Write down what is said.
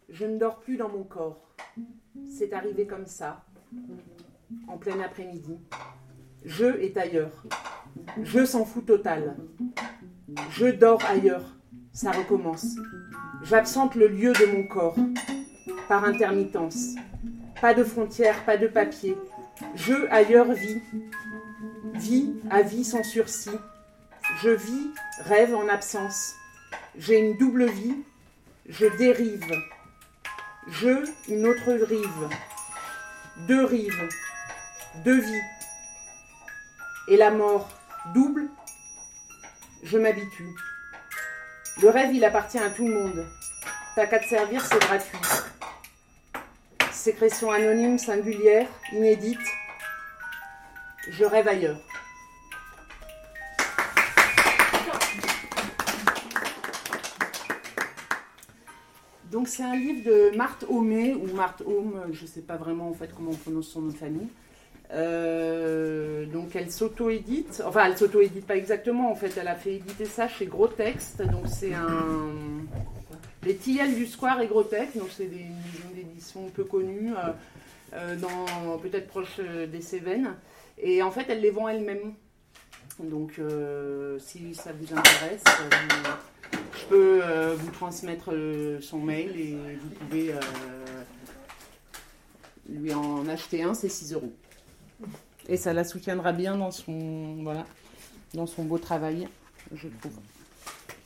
Je ne dors plus dans mon corps. C'est arrivé comme ça, en plein après-midi. Je est ailleurs. Je s'en fout total. Je dors ailleurs. Ça recommence. J'absente le lieu de mon corps, par intermittence. Pas de frontières, pas de papier. Je ailleurs vis. Vie à vie sans sursis. Je vis, rêve en absence. J'ai une double vie. Je dérive. Je, une autre rive. Deux rives. Deux vies. Et la mort, double. Je m'habitue. Le rêve, il appartient à tout le monde. T'as qu'à te servir, c'est gratuit. Sécrétion anonyme, singulière, inédite. Je rêve ailleurs. Donc c'est un livre de Marthe Homé, ou Marthe Home, je ne sais pas vraiment en fait comment on prononce son nom de famille. Donc elle s'auto-édite, enfin elle s'auto-édite pas exactement, en fait elle a fait éditer ça chez Gros Texte, donc c'est les Tilleuls du Square et Gros Texte, donc c'est des maisons d'édition peu connues, dans peut-être proche des Cévennes, et en fait elle les vend elle-même, donc si ça vous intéresse, je peux vous transmettre son mail et vous pouvez lui en acheter un, c'est 6 €. Et ça la soutiendra bien dans son beau travail, je trouve.